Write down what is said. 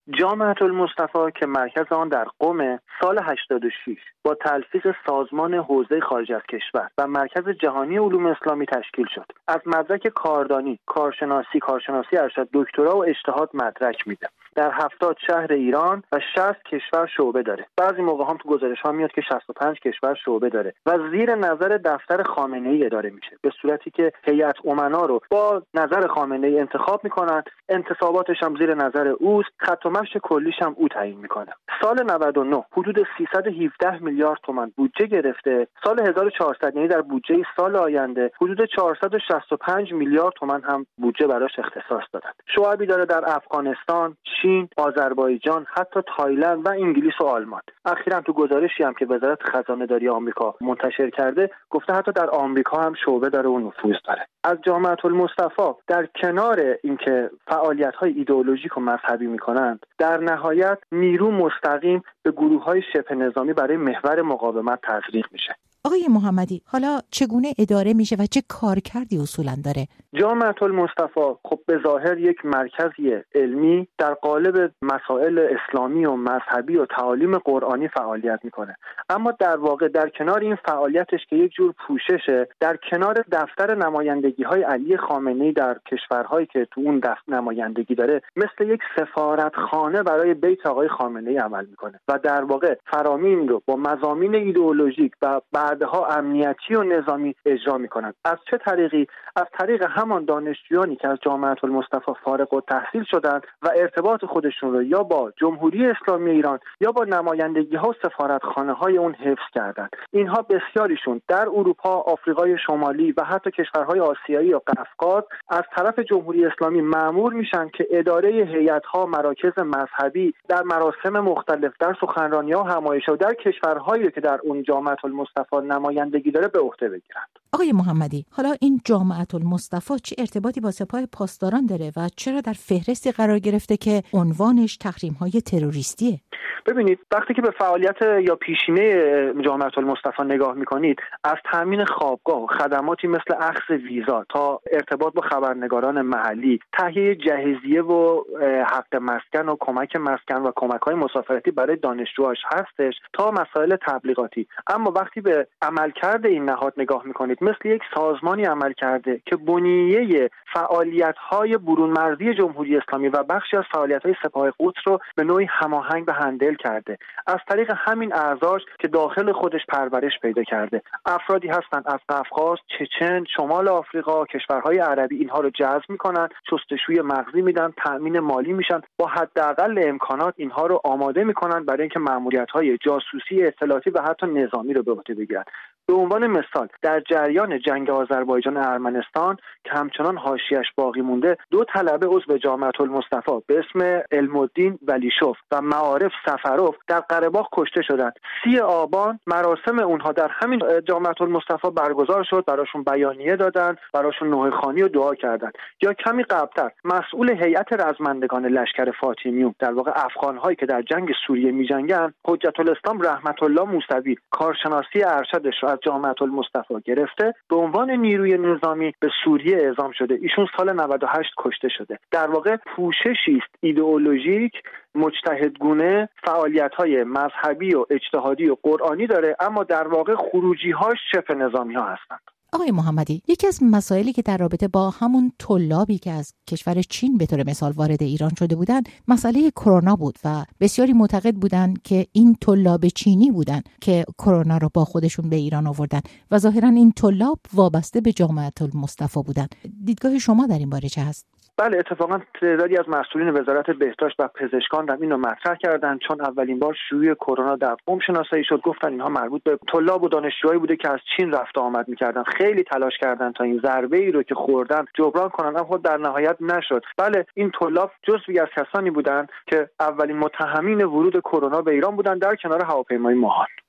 جامعة المصطفی که مرکز آن در قم سال 86 با تلفیق سازمان حوزه خارج از کشور و مرکز جهانی علوم اسلامی تشکیل شد. از مدرک کاردانی، کارشناسی ارشد، دکترا و اجتهاد مدرک میده. در 70 شهر ایران و 60 کشور شعبه داره. بعضی موقع هم تو گزارش ها میاد که 65 کشور شعبه داره و زیر نظر دفتر خامنه‌ای اداره میشه، به صورتی که هیئت امنا رو با نظر خامنه‌ای انتخاب میکنن، انتصاباتش هم زیر نظر اوست، خط و مشی کلیش هم او تعیین میکنه. سال 99 حدود 317 میلیارد تومان بودجه گرفته. سال 1400 یعنی در بودجه سال آینده حدود 465 میلیارد تومان هم بودجه براش اختصاص دادن. شعبی داره در افغانستان، چین، آذربایجان، حتی تایلند و انگلیس و آلمان. اخیراً تو گزارشی هم که وزارت خزانه داری آمریکا منتشر کرده گفته حتی در آمریکا هم شعبه داره و نفوذ داره. از جامعة المصطفی در کنار اینکه فعالیت‌های ایدئولوژیک و مذهبی می‌کنند، در نهایت نیرو مستقیم به گروه‌های شبه نظامی برای محور مقاومت تزریق میشه. آقای محمدی، حالا چگونه اداره میشه و چه کارکردی اصولاً داره؟ جامعة المصطفی خب به ظاهر یک مرکزی علمی در قالب مسائل اسلامی و مذهبی و تعالیم قرآنی فعالیت میکنه، اما در واقع در کنار این فعالیتش که یک جور پوششه، در کنار دفتر نمایندگی‌های علی خامنه‌ای در کشورهایی که تو اون دفتر نمایندگی داره، مثل یک سفارتخانه برای بیت آقای خامنه‌ای عمل میکنه و در واقع فرامین رو با مضامین ایدئولوژیک و بعدها امنیتی و نظامی اجرا میکنن. از چه طریقی؟ از طریق همان دانشجویانی که از جامعة المصطفی فارغ التحصیل شدند و ارتباط خودشون رو یا با جمهوری اسلامی ایران یا با نمایندگی‌ها و سفارتخانه‌های اون حفظ کردند. اینها بسیاریشون در اروپا، آفریقای شمالی و حتی کشورهای آسیایی و قفقاز از طرف جمهوری اسلامی مأمور میشن که اداره هیئت‌ها، مراکز مذهبی در مراسم مختلف، در سخنرانی‌ها و همایش‌ها در کشورهایی که در اون جامعة المصطفی نمایندگی داره به عهده بگیرند. آقای محمدی، حالا این جامعة المصطفی چه ارتباطی با سپاه پاسداران داره و چرا در فهرستی قرار گرفته که عنوانش تحریم‌های تروریستیه؟ ببینید، وقتی که به فعالیت یا پیشینه جامعة المصطفی نگاه میکنید، از تامین خوابگاه و خدماتی مثل اخذ ویزا تا ارتباط با خبرنگاران محلی، تهیه جهیزیه و حق مسکن و کمک مسکن و کمک‌های مسافرتی برای دانشجوهاش هستش، تا مسائل تبلیغاتی. اما وقتی به عملکرد این نهاد نگاه میکنید، مثل یک سازمانی عمل کرده که بنیه فعالیت‌های برون مرزی جمهوری اسلامی و بخشی از فعالیت‌های سپاه قدس رو به نوعی هماهنگ و هندل کرده. از طریق همین اعضاش که داخل خودش پرورش پیدا کرده، افرادی هستند از قفقاز، چچن، شمال آفریقا، کشورهای عربی، اینها رو جذب میکنن، شستشوی مغزی میدن، تأمین مالی میشن، با حداقل امکانات اینها رو آماده میکنن برای اینکه مأموریت‌های جاسوسی، اطلاعاتی و حتی نظامی رو به عهده بگیرن. به عنوان مثال، در جریان جنگ آذربایجان ارمنستان که همچنان حاشیه‌اش باقی مونده، 2 طلبه عضو جامعة المصطفی به اسم علم الدین ولیشوف و معارف سفروف در قره باغ کشته شدند. 30 آبان مراسم اونها در همین جامعة المصطفی برگزار شد، براشون بیانیه دادن، براشون نوحه‌خوانی و دعا کردند. یا کمی قبلتر مسئول هیئت رزمندگان لشکر فاطمیون، در واقع افغان‌هایی که در جنگ سوریه می‌جنگن، حجت الاسلام رحمت الله موسوی، کارشناسی ارشدش از جامعة المصطفی گرفته به عنوان نیروی نظامی به سوریه اعزام شده. ایشون سال 98 کشته شده. در واقع پوششی است ایدئولوژیک مجتهدگونه، فعالیت‌های مذهبی و اجتهادی و قرآنی داره، اما در واقع خروجی‌هاش شبه نظامی‌ها هستند. آقای محمدی، یکی از مسائلی که در رابطه با همون طلابی که از کشور چین به طور مثال وارد ایران شده بودند، مسئله کرونا بود و بسیاری معتقد بودند که این طلاب چینی بودند که کرونا رو با خودشون به ایران آوردن و ظاهراً این طلاب وابسته به جامعة المصطفی بودند. دیدگاه شما در این باره چه هست؟ بله، اتفاقا تعدادی از مسئولین وزارت بهداشت و پزشکان هم اینو مطرح کردن، چون اولین بار شیوع کرونا در قم شناسایی شد، گفتن اینها مربوط به طلاب و دانشجوهایی بوده که از چین رفت و آمد می‌کردن. خیلی تلاش کردن تا این ضربه‌ای رو که خوردن جبران کنن، اما در نهایت نشد. بله، این طلاب جزوی از کسانی بودند که اولین متهمین ورود کرونا به ایران بودند، در کنار هواپیمای ماهان.